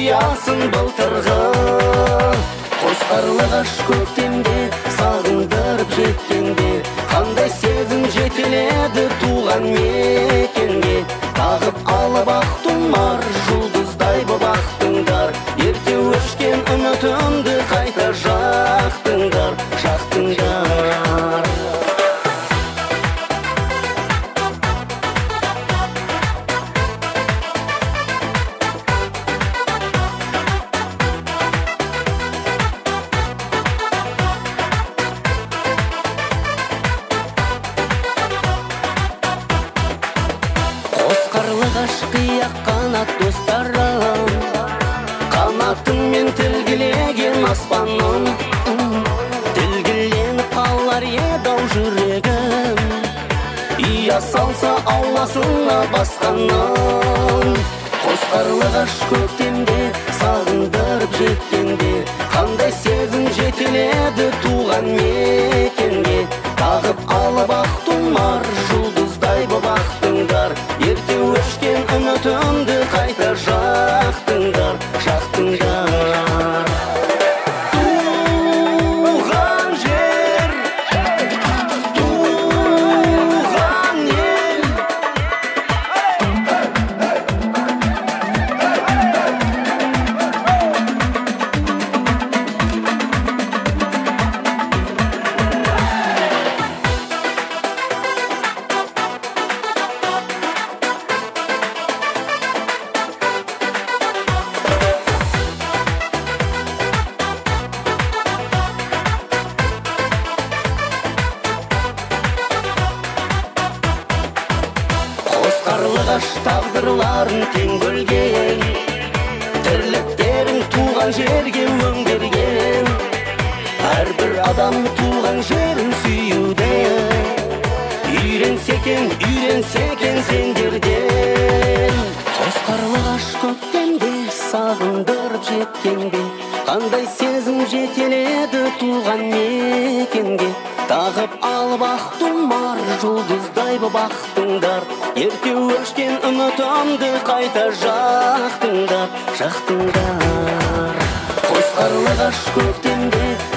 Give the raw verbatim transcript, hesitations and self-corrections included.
сиясын былтырғы. Қос қарлығаш көктемде сағындырып жеткенде, қандай сезім жетеледі туған мекенге. Тағып алып ақ тұмар жұлдыздай боп ақтыңдар, ерте өшкен үмітімді қайта жақтыңдар, жақтыңдар. Қарлығаш қияқ қанат достарым, қанатыңмен тілгілеген аспаным. Тілгіленіп қалар еді-ау жүрегім, ия салса ауласына басқаным. Қос қарлығаш көктемде сағындырып жеткенде, қандай сезім жетеледі туған мекенге. Тағып алып ақ тұмар жұлдыздай боп ақтыңдар, ерте өшкен үмітімді қайта жақтыңдар, жақтыңдар. Туған жер, туған ел. Қарлығаш тағдырларын тең бөлген, тірліктерін туған жерге өңдерген. Әрбір адам туған жерін сүюде, үйренсекен, үйренсекен сендерден. Қос қарлығаш көктемде сағындырып жеткенде, қандай сезім жетеледі туған мекенге. Тағып алып ақ тұмар жұлдыздай боп ақтыңдар, ерте өшкен үмітімді қайта жақтыңдар, жақтыңдар. Қос қарлығаш көктемде